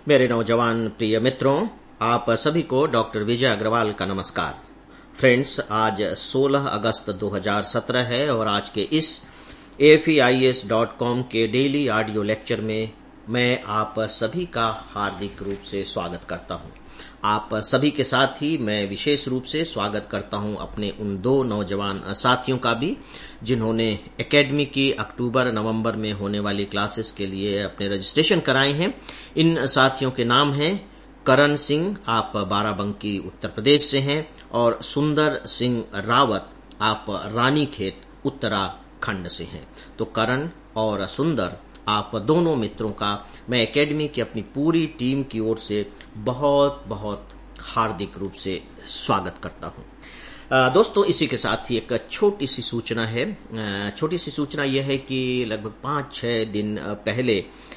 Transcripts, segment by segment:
मेरे नौजवान प्रिय मित्रों, आप सभी को डॉक्टर विजय अग्रवाल का नमस्कार। फ्रेंड्स, आज 16 अगस्त 2017 है और आज के इस AFEIS.com के डेली ऑडियो लेक्चर में मैं आप सभी का हार्दिक रूप से स्वागत करता हूं। आप सभी के साथ ही मैं विशेष रूप से स्वागत करता हूं अपने उन दो नौजवान साथियों का भी, जिन्होंने एकेडमी की अक्टूबर-नवंबर में होने वाली क्लासेस के लिए अपने रजिस्ट्रेशन कराए हैं। इन साथियों के नाम हैं करण सिंह, आप बाराबंकी उत्तर प्रदेश से हैं, और सुंदर सिंह रावत, आप रानीखेत उत्तराखंड से हैं। तो करण और सुंदर, आप दोनों मित्रों का मैं एकेडमी की अपनी पूरी टीम की ओर से बहुत बहुत हार्दिक रूप से स्वागत करता हूं। दोस्तों, इसी के साथ ही एक छोटी सी सूचना है। छोटी सी सूचना यह है कि लगभग 5-6 दिन पहले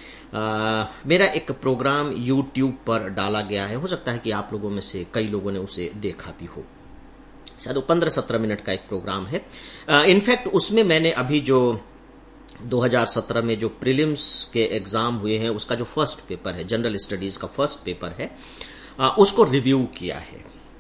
मेरा एक प्रोग्राम YouTube पर डाला गया है। हो सकता है कि आप लोगों में से कई लोगों ने उसे देखा भी हो। शायद वो 15-17 मिनट का एक प्रोग्राम है। इनफैक्ट उसमें मैंने अभी जो 2017 में जो प्रीलिम्स के एग्जाम हुए हैं उसका जो फर्स्ट पेपर है, जनरल स्टडीज का फर्स्ट पेपर है, उसको रिव्यू किया है।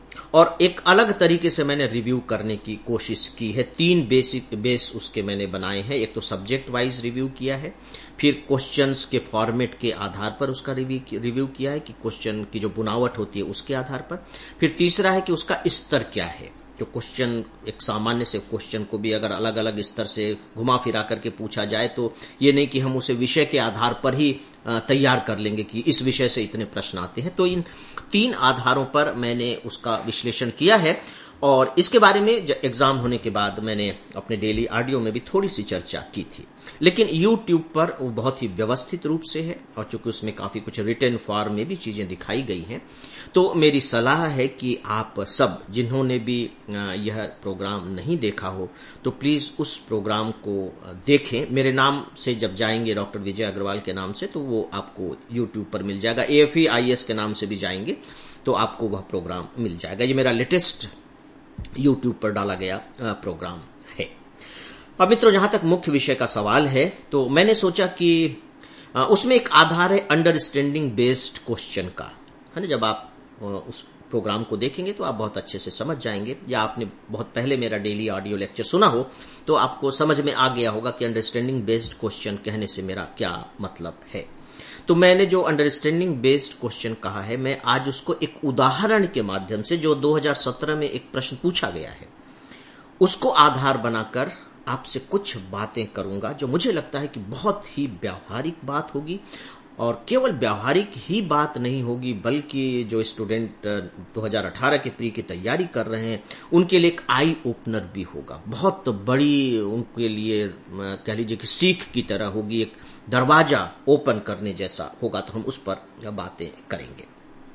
और एक अलग तरीके से मैंने रिव्यू करने की कोशिश की है। 3 बेस उसके मैंने बनाए हैं। एक तो सब्जेक्ट वाइज रिव्यू किया है, फिर क्वेश्चंस के फॉर्मेट के आधार पर उसका रिव्यू किया है कि क्वेश्चन की जो बुनावट होती है उसके आधार पर। फिर तीसरा है कि उसका स्तर क्या है। जो क्वेश्चन, एक सामान्य से क्वेश्चन को भी अगर अलग अलग स्तर से घुमा फिरा करके पूछा जाए तो ये नहीं कि हम उसे विषय के आधार पर ही तैयार कर लेंगे कि इस विषय से इतने प्रश्न आते हैं। तो इन 3 आधारों पर मैंने उसका विश्लेषण किया है और इसके बारे में एग्जाम होने के बाद मैंने अपने डेली ऑडियो में भी थोड़ी सी चर्चा की थी। लेकिन YouTube पर वो बहुत ही व्यवस्थित रूप से है और चूंकि उसमें काफी कुछ रिटन फॉर्म में भी चीजें दिखाई गई हैं, तो मेरी सलाह है कि आप सब जिन्होंने भी यह प्रोग्राम नहीं देखा हो तो प्लीज उस प्रोग्राम को देखें। मेरे नाम से जब जाएंगे, डॉक्टर विजय अग्रवाल के नाम से, तो वो आपको YouTube पर मिल जाएगा। AFEIS के नाम से भी जाएंगे तो आपको वह प्रोग्राम मिल जाएगा। ये मेरा लेटेस्ट YouTube पर डाला गया प्रोग्राम है। अब मित्रों, जहां तक मुख्य विषय का सवाल है, तो मैंने सोचा कि उसमें एक आधार है अंडरस्टैंडिंग बेस्ड क्वेश्चन का, है ना। जब आप उस प्रोग्राम को देखेंगे तो आप बहुत अच्छे से समझ जाएंगे, या आपने बहुत पहले मेरा डेली ऑडियो लेक्चर सुना हो तो आपको समझ में आ गया होगा कि अंडरस्टैंडिंग बेस्ड क्वेश्चन कहने से मेरा क्या मतलब है। तो मैंने जो अंडरस्टैंडिंग बेस्ड क्वेश्चन कहा है, मैं आज उसको एक उदाहरण के माध्यम से, जो 2017 में एक प्रश्न पूछा गया है, उसको आधार बनाकर आपसे कुछ बातें करूंगा जो मुझे लगता है कि बहुत ही व्यावहारिक बात होगी। और केवल व्यावहारिक ही बात नहीं होगी, बल्कि जो स्टूडेंट 2018 के प्री की तैयारी कर रहे हैं उनके लिए एक आई ओपनर भी होगा। बहुत बड़ी उनके लिए कह लीजिए कि सीख की तरह होगी, एक दरवाजा ओपन करने जैसा होगा। तो हम उस पर बातें करेंगे।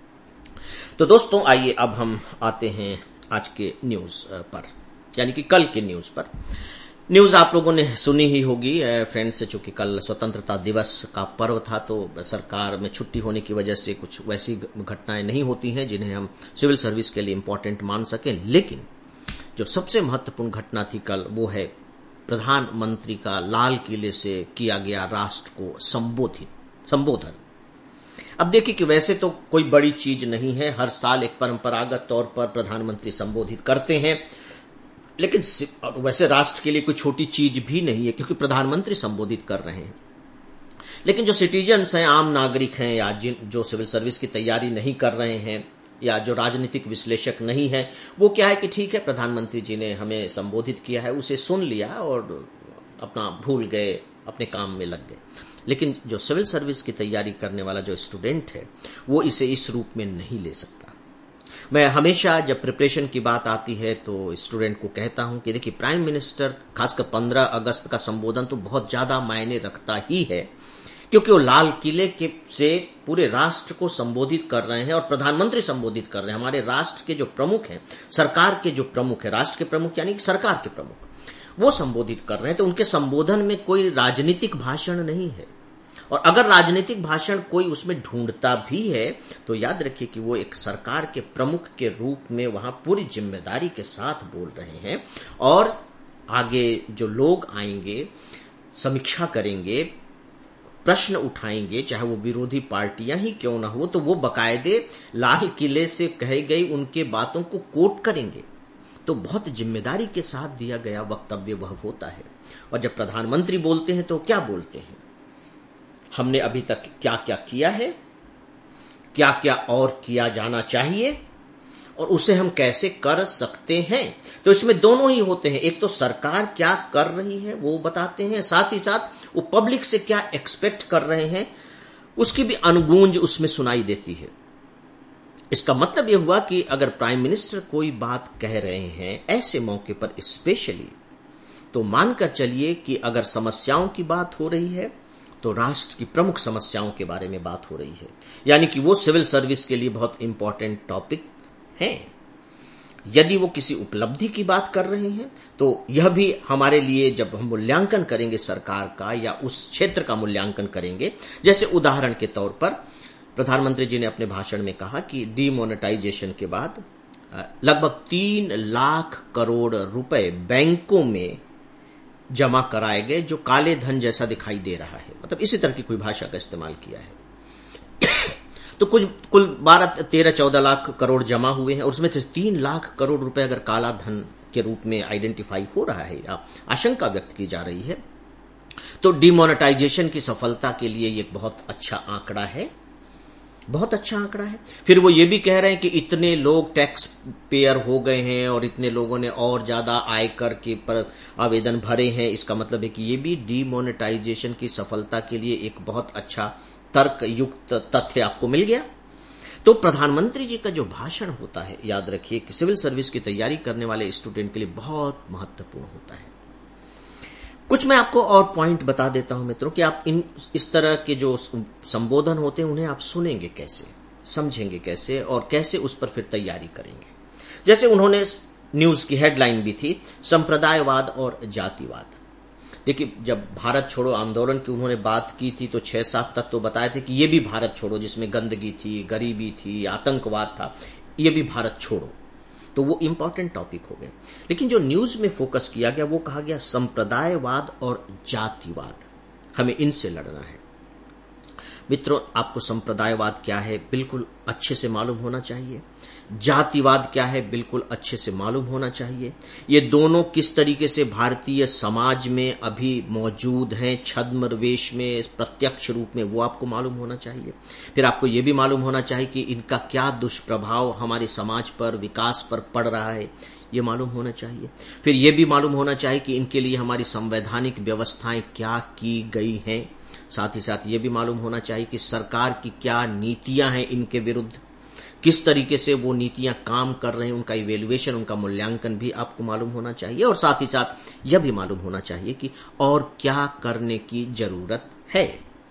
तो दोस्तों, आइए अब हम आते हैं आज के न्यूज पर, यानी कि कल के न्यूज पर। न्यूज आप लोगों ने सुनी ही होगी फ्रेंड्स, चूंकि कल स्वतंत्रता दिवस का पर्व था तो सरकार में छुट्टी होने की वजह से कुछ वैसी घटनाएं नहीं होती हैं जिन्हें हम सिविल सर्विस के लिए इंपॉर्टेंट मान सकें। लेकिन जो सबसे महत्वपूर्ण घटना थी कल, वो है प्रधानमंत्री का लाल किले से किया गया राष्ट्र को संबोधन। अब देखिए कि वैसे तो कोई बड़ी चीज नहीं है, हर साल एक परंपरागत तौर पर प्रधानमंत्री संबोधित करते हैं, लेकिन वैसे राष्ट्र के लिए कोई छोटी चीज भी नहीं है क्योंकि प्रधानमंत्री संबोधित कर रहे हैं। लेकिन जो सिटीजन्स हैं, आम नागरिक हैं, या जो सिविल सर्विस की तैयारी नहीं कर रहे हैं, या जो राजनीतिक विश्लेषक नहीं है, वो क्या है कि ठीक है, प्रधानमंत्री जी ने हमें संबोधित किया है, उसे सुन लिया और अपना भूल गए, अपने काम में लग गए। लेकिन जो सिविल सर्विस की तैयारी करने वाला जो स्टूडेंट है, वो इसे इस रूप में नहीं ले सकता। मैं हमेशा जब प्रिपरेशन की बात आती है तो स्टूडेंट को कहता हूं कि देखिए, प्राइम मिनिस्टर खासकर 15 अगस्त का संबोधन तो बहुत ज्यादा मायने रखता ही है, क्योंकि वो लाल किले के से पूरे राष्ट्र को संबोधित कर रहे हैं और प्रधानमंत्री संबोधित कर रहे हैं। हमारे राष्ट्र के जो प्रमुख हैं, सरकार के जो प्रमुख है, राष्ट्र के प्रमुख यानी कि सरकार के प्रमुख, वो संबोधित कर रहे हैं। तो उनके संबोधन में कोई राजनीतिक भाषण नहीं है, और अगर राजनीतिक भाषण कोई उसमें ढूंढता भी है तो याद रखिए कि वो एक सरकार के प्रमुख के रूप में वहां पूरी जिम्मेदारी के साथ बोल रहे हैं, और आगे जो लोग आएंगे, समीक्षा करेंगे, प्रश्न उठाएंगे, चाहे वो विरोधी पार्टियां ही क्यों ना हो, तो वो बकायदे लाल किले से कही गई उनके बातों को कोट करेंगे। तो बहुत जिम्मेदारी के साथ दिया गया वक्तव्य वह होता है। और जब प्रधानमंत्री बोलते हैं तो क्या बोलते हैं, हमने अभी तक क्या क्या किया है, क्या क्या और किया जाना चाहिए, और उसे हम कैसे कर सकते हैं। तो इसमें दोनों ही होते हैं, एक तो सरकार क्या कर रही है वो बताते हैं, साथ ही साथ वो पब्लिक से क्या एक्सपेक्ट कर रहे हैं उसकी भी अनुगूंज उसमें सुनाई देती है। इसका मतलब यह हुआ कि अगर प्राइम मिनिस्टर कोई बात कह रहे हैं ऐसे मौके पर स्पेशली, तो मानकर चलिए कि अगर समस्याओं की बात हो रही है तो राष्ट्र की प्रमुख समस्याओं के बारे में बात हो रही है, यानी कि वो सिविल सर्विस के लिए बहुत इंपॉर्टेंट टॉपिक है। यदि वो किसी उपलब्धि की बात कर रहे हैं तो यह भी हमारे लिए, जब हम मूल्यांकन करेंगे सरकार का या उस क्षेत्र का मूल्यांकन करेंगे, जैसे उदाहरण के तौर पर प्रधानमंत्री जी ने अपने भाषण में कहा कि डीमोनेटाइजेशन के बाद लगभग 3 लाख करोड़ रुपए बैंकों में जमा कराए गए, जो काले धन जैसा दिखाई दे रहा है। मतलब इसी तरह की कोई भाषा का इस्तेमाल किया है। तो कुल 12-13-14 लाख करोड़ जमा हुए हैं और उसमें से 3 लाख करोड़ रुपए अगर काला धन के रूप में आइडेंटिफाई हो रहा है या आशंका व्यक्त की जा रही है, तो डिमोनेटाइजेशन की सफलता के लिए ये एक बहुत अच्छा आंकड़ा है, बहुत अच्छा आंकड़ा है। फिर वो ये भी कह रहे हैं कि इतने लोग टैक्स पेयर हो गए हैं और इतने लोगों ने और ज्यादा आयकर के पर आवेदन भरे हैं। इसका मतलब है कि ये भी डिमोनेटाइजेशन की सफलता के लिए एक बहुत अच्छा तर्क युक्त तथ्य आपको मिल गया। तो प्रधानमंत्री जी का जो भाषण होता है, याद रखिए कि सिविल सर्विस की तैयारी करने वाले स्टूडेंट के लिए बहुत महत्वपूर्ण होता है। कुछ मैं आपको और पॉइंट बता देता हूं मित्रों कि आप इस तरह के जो संबोधन होते हैं उन्हें आप सुनेंगे कैसे, समझेंगे कैसे और कैसे उस पर फिर तैयारी करेंगे। जैसे उन्होंने न्यूज की हेडलाइन भी थी, संप्रदायवाद और जातिवाद। देखिए, जब भारत छोड़ो आंदोलन की उन्होंने बात की थी तो 6-7 तत्व तो बताए थे कि ये भी भारत छोड़ो, जिसमें गंदगी थी, गरीबी थी, आतंकवाद था, ये भी भारत छोड़ो। तो वो इंपॉर्टेंट टॉपिक हो गए। लेकिन जो न्यूज में फोकस किया गया वो कहा गया संप्रदायवाद और जातिवाद, हमें इनसे लड़ना है। मित्रों, आपको संप्रदायवाद क्या है बिल्कुल अच्छे से मालूम होना चाहिए, जातिवाद क्या है बिल्कुल अच्छे से मालूम होना चाहिए। ये दोनों किस तरीके से भारतीय समाज में अभी मौजूद हैं, छद्मवेश में, प्रत्यक्ष रूप में, वो आपको मालूम होना चाहिए। फिर आपको ये भी मालूम होना चाहिए कि इनका क्या दुष्प्रभाव हमारे समाज पर, विकास पर पड़ रहा है, ये मालूम होना चाहिए। फिर ये भी मालूम होना चाहिए कि इनके लिए हमारी संवैधानिक व्यवस्थाएं क्या की गई हैं। साथ ही साथ ये भी मालूम होना चाहिए कि सरकार की क्या नीतियां हैं इनके विरुद्ध, किस तरीके से वो नीतियां काम कर रहे हैं, उनका इवेल्युएशन, उनका मूल्यांकन भी आपको मालूम होना चाहिए। और साथ ही साथ यह भी मालूम होना चाहिए कि और क्या करने की जरूरत है।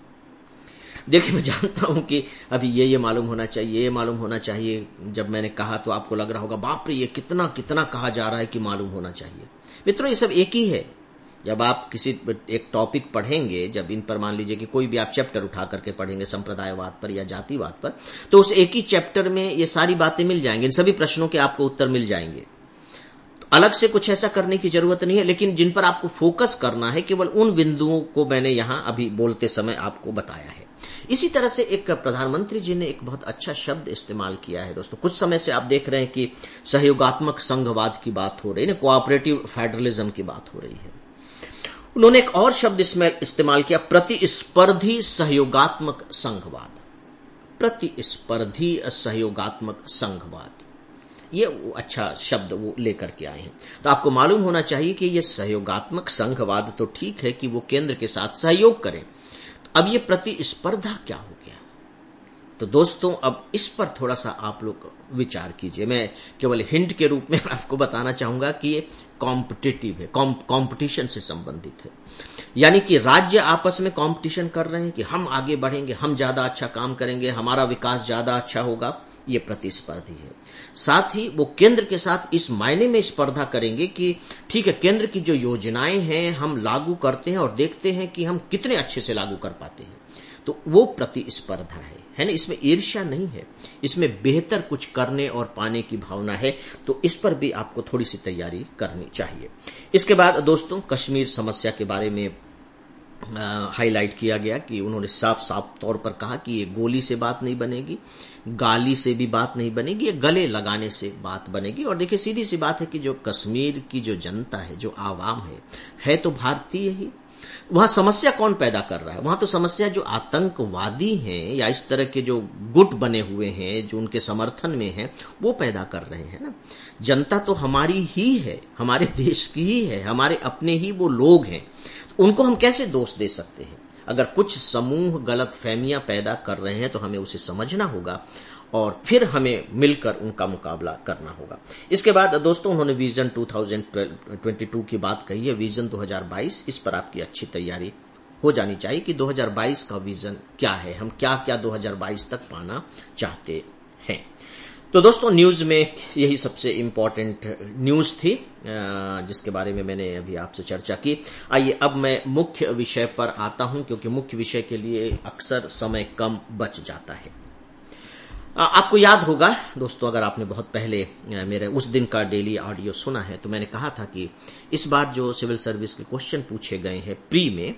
देखिए, मैं जानता हूं कि अभी ये मालूम होना चाहिए, ये मालूम होना चाहिए। जब मैंने कहा तो आपको लग रहा होगा बाप रे, ये कितना कितना कहा जा रहा है कि मालूम होना चाहिए। मित्रों, ये सब एक ही है। जब आप किसी एक टॉपिक पढ़ेंगे, जब इन पर मान लीजिए कि कोई भी आप चैप्टर उठा करके पढ़ेंगे संप्रदायवाद पर या जातिवाद पर, तो उस एक ही चैप्टर में ये सारी बातें मिल जाएंगी, इन सभी प्रश्नों के आपको उत्तर मिल जाएंगे। तो अलग से कुछ ऐसा करने की जरूरत नहीं है, लेकिन जिन पर आपको फोकस करना है केवल उन बिंदुओं को मैंने यहां अभी बोलते समय आपको बताया है। इसी तरह से एक प्रधानमंत्री जी ने एक बहुत अच्छा शब्द इस्तेमाल किया है। दोस्तों, कुछ समय से आप देख रहे हैं कि सहयोगात्मक संघवाद की बात हो रही है, कोऑपरेटिव फेडरलिज्म की बात हो रही है। उन्होंने एक और शब्द इसमें इस्तेमाल किया, प्रतिस्पर्धी सहयोगात्मक संघवाद। प्रतिस्पर्धी सहयोगात्मक संघवाद, ये अच्छा शब्द वो लेकर के आए हैं। तो आपको मालूम होना चाहिए कि ये सहयोगात्मक संघवाद तो ठीक है कि वो केंद्र के साथ सहयोग करें, अब ये प्रतिस्पर्धा क्या हो गया? तो दोस्तों, अब इस पर थोड़ा सा आप लोग विचार कीजिए। मैं केवल हिंट के रूप में आपको बताना चाहूंगा कि ये कॉम्पिटिटिव है, कंपटीशन से संबंधित है। यानी कि राज्य आपस में कंपटीशन कर रहे हैं कि हम आगे बढ़ेंगे, हम ज्यादा अच्छा काम करेंगे, हमारा विकास ज्यादा अच्छा होगा, ये प्रतिस्पर्धी है। साथ ही वो केंद्र के साथ इस मायने में स्पर्धा करेंगे कि ठीक है, केंद्र की जो योजनाएं हैं हम लागू करते हैं और देखते हैं कि हम कितने अच्छे से लागू कर पाते हैं। तो वो प्रतिस्पर्धा है ना। इसमें ईर्ष्या नहीं है, इसमें बेहतर कुछ करने और पाने की भावना है। तो इस पर भी आपको थोड़ी सी तैयारी करनी चाहिए। इसके बाद दोस्तों, कश्मीर समस्या के बारे में हाईलाइट किया गया कि उन्होंने साफ साफ तौर पर कहा कि ये गोली से बात नहीं बनेगी, गाली से भी बात नहीं बनेगी, ये गले लगाने से बात बनेगी। और देखिए सीधी सी बात है कि जो कश्मीर की जो जनता है, जो आवाम है तो भारतीय ही। वहां समस्या कौन पैदा कर रहा है? वहां तो समस्या जो आतंकवादी हैं या इस तरह के जो गुट बने हुए हैं, जो उनके समर्थन में हैं, वो पैदा कर रहे हैं ना। जनता तो हमारी ही है, हमारे देश की ही है, हमारे अपने ही वो लोग हैं। उनको हम कैसे दोष दे सकते हैं? अगर कुछ समूह गलत फहमियां पैदा कर रहे हैं तो हमें उसे समझना होगा और फिर हमें मिलकर उनका मुकाबला करना होगा। इसके बाद दोस्तों उन्होंने विजन 2022 की बात कही है, विजन 2022। इस पर आपकी अच्छी तैयारी हो जानी चाहिए कि 2022 का विजन क्या है, हम क्या क्या 2022 तक पाना चाहते हैं। तो दोस्तों न्यूज में यही सबसे इंपॉर्टेंट न्यूज थी जिसके बारे में मैंने अभी आपसे चर्चा की। आइए अब मैं मुख्य विषय पर आता हूं, क्योंकि मुख्य विषय के लिए अक्सर समय कम बच जाता है। आपको याद होगा दोस्तों, अगर आपने बहुत पहले मेरे उस दिन का डेली ऑडियो सुना है, तो मैंने कहा था कि इस बार जो सिविल सर्विस के क्वेश्चन पूछे गए हैं प्री में,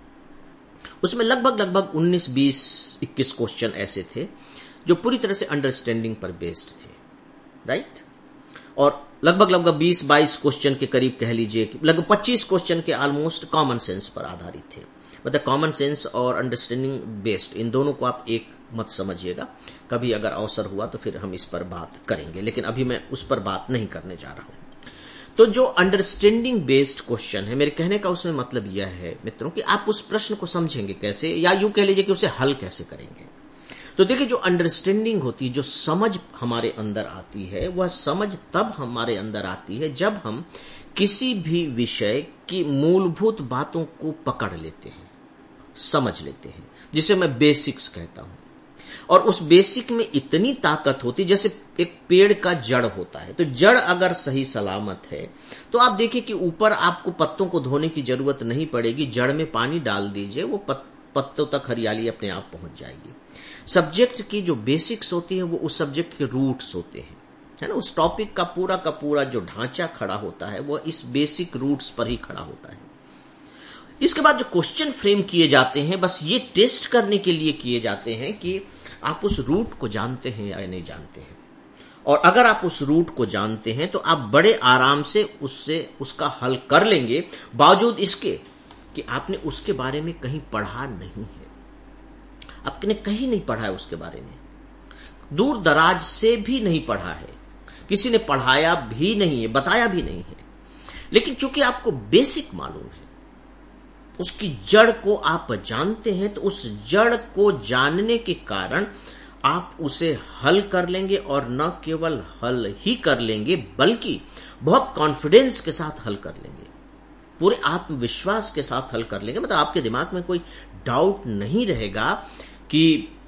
उसमें लगभग 19, 20, 21 क्वेश्चन ऐसे थे जो पूरी तरह से अंडरस्टैंडिंग पर बेस्ड थे, राइट। और लगभग 20, 22 क्वेश्चन के करीब कह लीजिए कि लगभग 25 क्वेश्चन के ऑलमोस्ट कॉमन सेंस पर आधारित थे। मतलब कॉमन सेंस और अंडरस्टैंडिंग बेस्ड, इन दोनों को आप एक मत समझिएगा। कभी अगर अवसर हुआ तो फिर हम इस पर बात करेंगे, लेकिन अभी मैं उस पर बात नहीं करने जा रहा हूं। तो जो अंडरस्टैंडिंग बेस्ड क्वेश्चन है, मेरे कहने का उसमें मतलब यह है मित्रों कि आप उस प्रश्न को समझेंगे कैसे, या यूं कह लीजिए कि उसे हल कैसे करेंगे। तो देखिए जो अंडरस्टैंडिंग होती है, जो समझ हमारे अंदर आती है, वह समझ तब हमारे अंदर आती है जब हम किसी भी विषय की मूलभूत बातों को पकड़ लेते हैं, समझ लेते हैं, जिसे मैं बेसिक्स कहता हूं। और उस बेसिक में इतनी ताकत होती, जैसे एक पेड़ का जड़ होता है, तो जड़ अगर सही सलामत है तो आप देखिए कि ऊपर आपको पत्तों को धोने की जरूरत नहीं पड़ेगी, जड़ में पानी डाल दीजिए, वो पत्तों तक हरियाली अपने आप पहुंच जाएगी। सब्जेक्ट की जो बेसिक्स होती है वो उस सब्जेक्ट के रूट्स होते हैं, है ना। उस टॉपिक का पूरा जो ढांचा खड़ा होता है वो इस बेसिक रूट्स पर ही खड़ा होता है। इसके बाद जो क्वेश्चन फ्रेम किए जाते हैं, बस ये टेस्ट करने के लिए किए जाते हैं कि आप उस रूट को जानते हैं या नहीं जानते हैं। और अगर आप उस रूट को जानते हैं तो आप बड़े आराम से उसका हल कर लेंगे, बावजूद इसके कि आपने उसके बारे में कहीं पढ़ा नहीं है। आपने कहीं नहीं पढ़ा है उसके बारे में, दूर दराज से भी नहीं पढ़ा है, किसी ने पढ़ाया भी नहीं है, बताया भी नहीं है। लेकिन चूंकि आपको बेसिक मालूम है, उसकी जड़ को आप जानते हैं, तो उस जड़ को जानने के कारण आप उसे हल कर लेंगे। और न केवल हल ही कर लेंगे, बल्कि बहुत कॉन्फिडेंस के साथ हल कर लेंगे, पूरे आत्मविश्वास के साथ हल कर लेंगे। मतलब आपके दिमाग में कोई डाउट नहीं रहेगा कि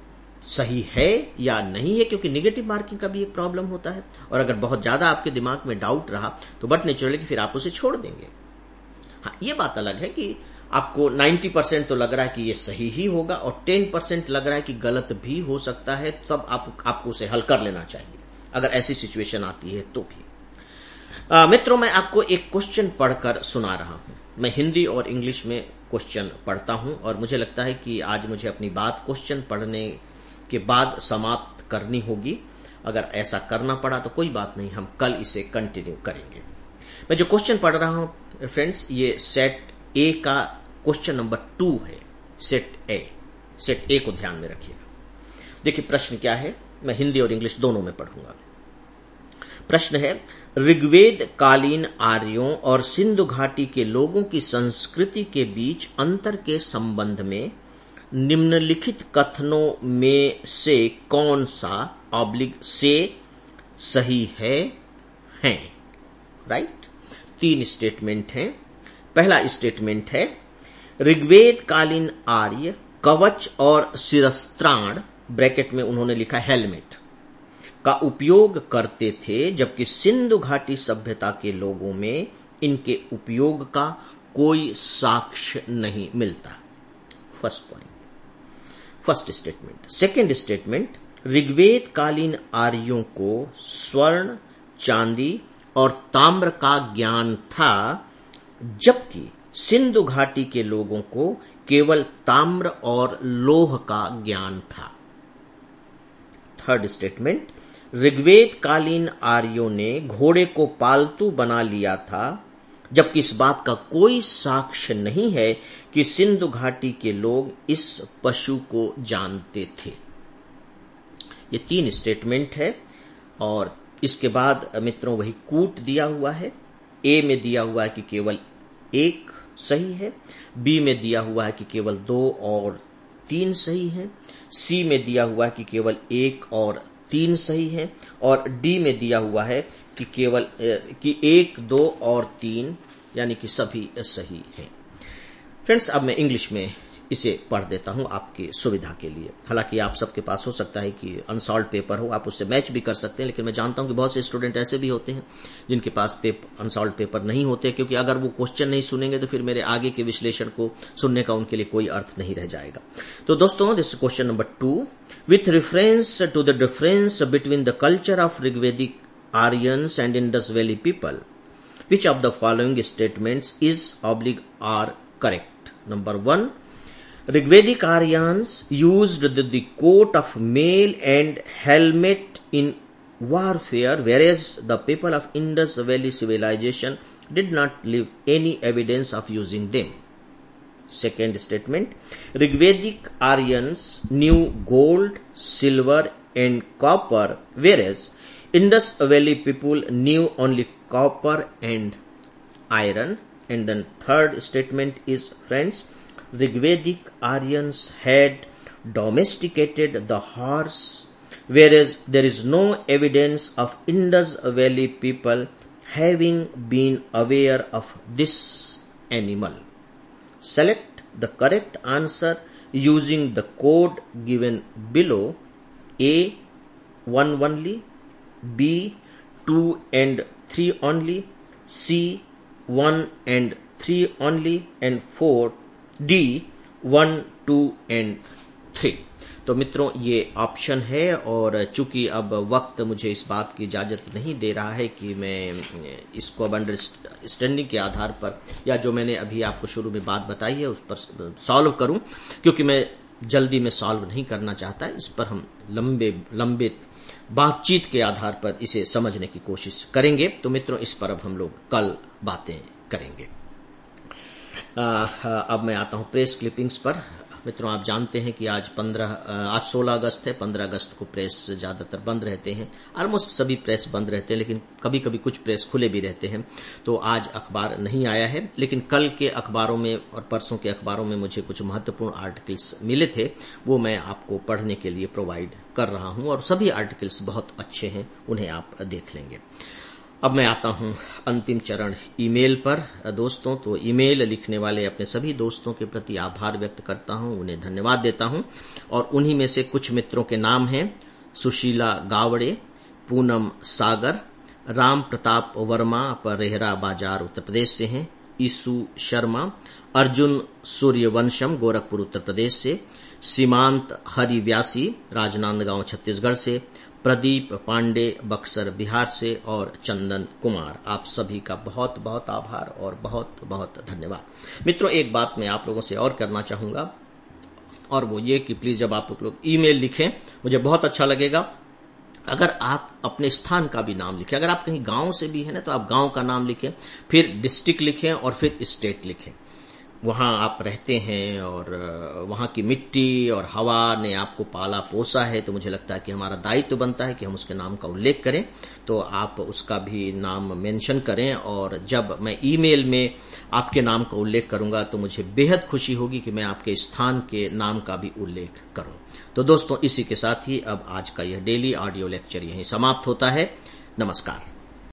सही है या नहीं है, क्योंकि निगेटिव मार्किंग का भी एक प्रॉब्लम होता है। और अगर बहुत ज्यादा आपके दिमाग में डाउट रहा तो बट नेचुरली कि फिर आप उसे छोड़ देंगे। हाँ, ये बात अलग है कि आपको 90% तो लग रहा है कि ये सही ही होगा और 10% लग रहा है कि गलत भी हो सकता है, तब आपको उसे हल कर लेना चाहिए, अगर ऐसी सिचुएशन आती है तो भी। मित्रों, मैं आपको एक क्वेश्चन पढ़कर सुना रहा हूं। मैं हिंदी और इंग्लिश में क्वेश्चन पढ़ता हूं और मुझे लगता है कि आज मुझे अपनी बात क्वेश्चन पढ़ने के बाद समाप्त करनी होगी। अगर ऐसा करना पड़ा तो कोई बात नहीं, हम कल इसे कंटिन्यू करेंगे। मैं जो क्वेश्चन पढ़ रहा हूं फ्रेंड्स, ये सेट ए का क्वेश्चन नंबर 2 है। सेट ए को ध्यान में रखिएगा। देखिए प्रश्न क्या है, मैं हिंदी और इंग्लिश दोनों में पढ़ूंगा। प्रश्न है, ऋग्वेद कालीन आर्यों और सिंधु घाटी के लोगों की संस्कृति के बीच अंतर के संबंध में निम्नलिखित कथनों में से कौन सा से सही है? राइट। 3 स्टेटमेंट हैं। पहला स्टेटमेंट है, ऋग्वेद कालीन आर्य कवच और शिरस्त्राण ब्रैकेट में उन्होंने लिखा हेलमेट का उपयोग करते थे, जबकि सिंधु घाटी सभ्यता के लोगों में इनके उपयोग का कोई साक्ष्य नहीं मिलता। First point, first statement. Second statement, Rigveda कालीन आर्यों को स्वर्ण, चांदी और ताम्र का ज्ञान था, जबकि सिंधु घाटी के लोगों को केवल ताम्र और लोह का ज्ञान था। थर्ड स्टेटमेंट, ऋग्वेद कालीन आर्यों ने घोड़े को पालतू बना लिया था, जबकि इस बात का कोई साक्ष्य नहीं है कि सिंधु घाटी के लोग इस पशु को जानते थे। ये 3 स्टेटमेंट है और इसके बाद मित्रों वही कूट दिया हुआ है। ए में दिया हुआ है कि केवल 1 सही है, बी में दिया हुआ है कि केवल 2 और 3 सही है, सी में दिया हुआ है कि केवल 1 और 3 सही है, और डी में दिया हुआ है कि केवल 1, 2 और 3 यानी कि सभी सही है। फ्रेंड्स, अब मैं इंग्लिश में इसे पढ़ देता हूं आपकी सुविधा के लिए। हालांकि आप सबके पास हो सकता है कि अनसॉल्व पेपर हो, आप उससे मैच भी कर सकते हैं, लेकिन मैं जानता हूं कि बहुत से स्टूडेंट ऐसे भी होते हैं जिनके पास अनसॉल्व पेपर नहीं होते, क्योंकि अगर वो क्वेश्चन नहीं सुनेंगे तो फिर मेरे आगे के विश्लेषण को सुनने का उनके लिए कोई अर्थ नहीं रह जाएगा। तो दोस्तों, this question number 2, with reference to the difference between the culture of Rigvedic Aryans and Indus valley people, which of the following statements is are correct? Number 1, Rigvedic Aryans used the coat of mail and helmet in warfare, whereas the people of Indus Valley civilization did not leave any evidence of using them. Second statement, Rigvedic Aryans knew gold, silver and copper, whereas Indus Valley people knew only copper and iron. And then third statement is, friends, Rigvedic Aryans had domesticated the horse, whereas there is no evidence of Indus Valley people having been aware of this animal. Select the correct answer using the code given below. A, 1 only, B, 2 and 3 only, C, 1 and 3 only, and 4, D, 1, 2 and 3. तो मित्रों, ये option है, और चूंकि अब वक्त मुझे इस बात की इजाजत नहीं दे रहा है कि मैं इसको अब अंडरस्टैंडिंग के आधार पर, या जो मैंने अभी आपको शुरू में बात बताई है उस पर सॉल्व करूं, क्योंकि मैं जल्दी में सॉल्व नहीं करना चाहता। इस पर हम लंबे बातचीत के आधार पर इसे समझने की कोशिश करेंगे। तो मित्रों, इस पर अब हम लोग कल बातें करेंगे। अब मैं आता हूं प्रेस क्लिपिंग्स पर। मित्रों, आप जानते हैं कि आज 16 अगस्त है। 15 अगस्त को प्रेस ज्यादातर बंद रहते हैं, ऑलमोस्ट सभी प्रेस बंद रहते हैं, लेकिन कभी कभी कुछ प्रेस खुले भी रहते हैं। तो आज अखबार नहीं आया है, लेकिन कल के अखबारों में और परसों के अखबारों में मुझे कुछ महत्वपूर्ण आर्टिकल्स मिले थे, वो मैं आपको पढ़ने के लिए प्रोवाइड कर रहा हूं, और सभी आर्टिकल्स बहुत अच्छे हैं, उन्हें आप देख लेंगे। अब मैं आता हूं अंतिम चरण ईमेल पर। दोस्तों, तो ईमेल लिखने वाले अपने सभी दोस्तों के प्रति आभार व्यक्त करता हूं, उन्हें धन्यवाद देता हूं, और उन्हीं में से कुछ मित्रों के नाम हैं: सुशीला गावड़े, पूनम सागर, राम प्रताप वर्मा, रेहरा बाजार उत्तर प्रदेश से हैं, ईसु शर्मा, अर्जुन सूर्यवंशम गोरखपुर उत्तर प्रदेश से, सीमांत हरि व्यासी राजनांदगांव छत्तीसगढ़ से, प्रदीप पांडे बक्सर बिहार से, और चंदन कुमार। आप सभी का बहुत बहुत आभार और बहुत बहुत धन्यवाद। मित्रों, एक बात मैं आप लोगों से और करना चाहूंगा, और वो ये कि प्लीज जब आप लोग ईमेल लिखें, मुझे बहुत अच्छा लगेगा अगर आप अपने स्थान का भी नाम लिखें। अगर आप कहीं गांव से भी हैं ना, तो आप गांव का नाम लिखें, फिर डिस्ट्रिक्ट लिखें, और फिर स्टेट लिखें। वहां आप रहते हैं और वहां की मिट्टी और हवा ने आपको पाला पोसा है, तो मुझे लगता है कि हमारा दायित्व बनता है कि हम उसके नाम का उल्लेख करें। तो आप उसका भी नाम मेंशन करें, और जब मैं ईमेल में आपके नाम का उल्लेख करूंगा तो मुझे बेहद खुशी होगी कि मैं आपके स्थान के नाम का भी उल्लेख करूं। तो दोस्तों, इसी के साथ ही अब आज का यह डेली ऑडियो लेक्चर यहीं समाप्त होता है। नमस्कार।